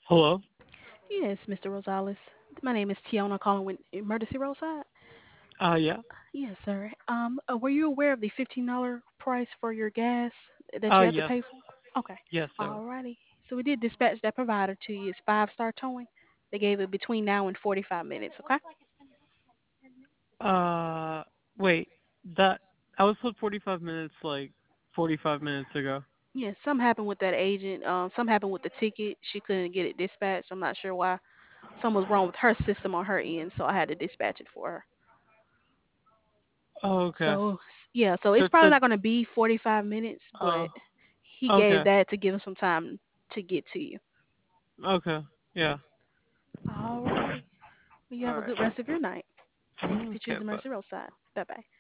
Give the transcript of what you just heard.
Hello? Yes, Mr. Rosales. My name is Tiona calling with Emergency Roadside. Yeah. Yes, sir. Were you aware of the $15 price for your gas that you have to Yes. pay for? Okay. Yes, sir. Alrighty. So we did dispatch that provider to you. It's five-star towing. They gave it between now and 45 minutes, okay? Uh, Wait. That I was told 45 minutes, like 45 minutes ago. Yes, something happened with that agent. Something happened with the ticket. She couldn't get it dispatched. I'm not sure why. Something was wrong with her system on her end, so I had to dispatch it for her. Oh, okay. So So it's it probably said, not going to be 45 minutes, uh, but he gave okay. that to give him some time to get to you. Okay. Yeah. Alrighty. Well, you have a Alright. good rest of your night. Thank you for Okay, choosing but Mercy Roadside. Bye bye.